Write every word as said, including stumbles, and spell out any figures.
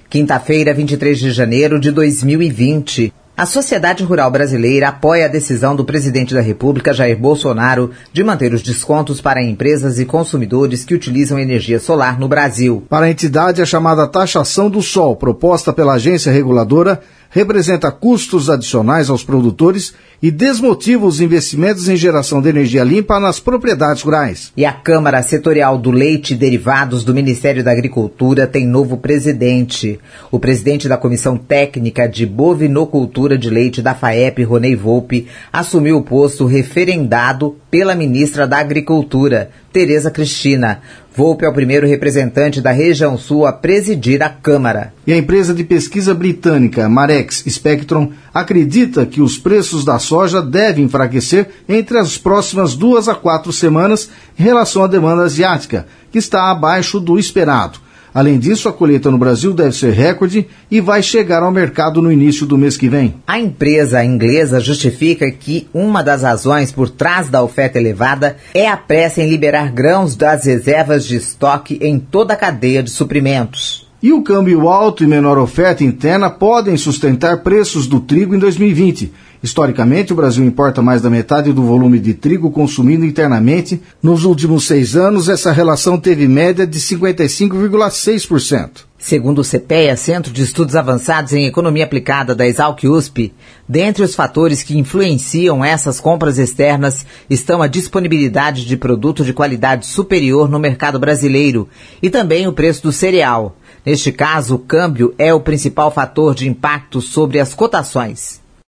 Quinta-feira, vinte e três de janeiro de dois mil e vinte. A sociedade rural brasileira apoia a decisão do presidente da República, Jair Bolsonaro, de manter os descontos para empresas e consumidores que utilizam energia solar no Brasil. Para a entidade, a chamada taxação do sol, proposta pela agência reguladora, representa custos adicionais aos produtores e desmotiva os investimentos em geração de energia limpa nas propriedades rurais. E a Câmara Setorial do Leite e Derivados do Ministério da Agricultura tem novo presidente. O presidente da Comissão Técnica de Bovinocultura de Leite da FAEP, Ronei Volpe, assumiu o posto referendado pela ministra da Agricultura, Tereza Cristina. Volpe é o primeiro representante da região sul a presidir a Câmara. E a empresa de pesquisa britânica Marex Spectrum acredita que os preços da soja devem enfraquecer entre as próximas duas a quatro semanas em relação à demanda asiática, que está abaixo do esperado. Além disso, a colheita no Brasil deve ser recorde e vai chegar ao mercado no início do mês que vem. A empresa inglesa justifica que uma das razões por trás da oferta elevada é a pressa em liberar grãos das reservas de estoque em toda a cadeia de suprimentos. E o câmbio alto e menor oferta interna podem sustentar preços do trigo em dois mil e vinte. Historicamente, o Brasil importa mais da metade do volume de trigo consumido internamente. Nos últimos seis anos, essa relação teve média de cinquenta e cinco vírgula seis por cento. Segundo o CEPEA, Centro de Estudos Avançados em Economia Aplicada da Exalc-U S P, dentre os fatores que influenciam essas compras externas estão a disponibilidade de produto de qualidade superior no mercado brasileiro e também o preço do cereal. Neste caso, o câmbio é o principal fator de impacto sobre as cotações.